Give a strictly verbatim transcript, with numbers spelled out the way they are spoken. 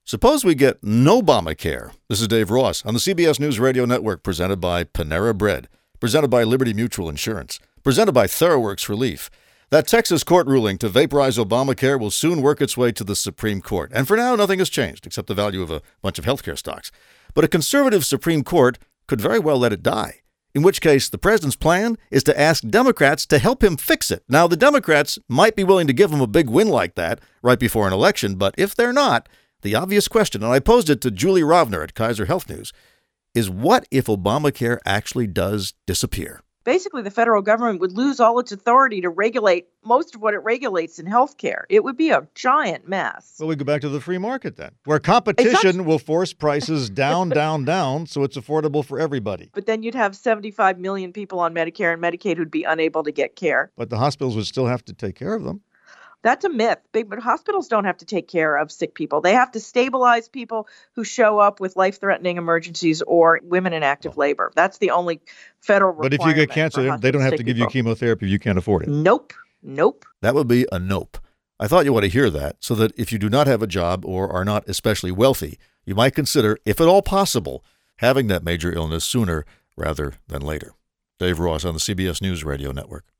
Suppose we get no Obamacare. This is Dave Ross on the C B S News Radio Network, presented by Panera Bread, presented by Liberty Mutual Insurance, presented by TheraWorks Relief. That Texas court ruling to vaporize Obamacare will soon work its way to the Supreme Court. And for now, nothing has changed except the value of a bunch of healthcare stocks. But a conservative Supreme Court could very well let it die, in which case the president's plan is to ask Democrats to help him fix it. Now, the Democrats might be willing to give him a big win like that right before an election, but if they're not, the obvious question, and I posed it to Julie Rovner at Kaiser Health News, is what if Obamacare actually does disappear? Basically, the federal government would lose all its authority to regulate most of what it regulates in healthcare. It would be a giant mess. Well, we go back to the free market then, where competition will force prices down, down, down, so it's affordable for everybody. But then you'd have seventy-five million people on Medicare and Medicaid who'd be unable to get care. But the hospitals would still have to take care of them. That's a myth. Big, but hospitals don't have to take care of sick people. They have to stabilize people who show up with life-threatening emergencies or women in active labor. That's the only federal requirement. But if you get cancer, they don't have to give you chemotherapy if you can't afford it. Nope. Nope. That would be a nope. I thought you ought to hear that, so that if you do not have a job or are not especially wealthy, you might consider, if at all possible, having that major illness sooner rather than later. Dave Ross on the C B S News Radio Network.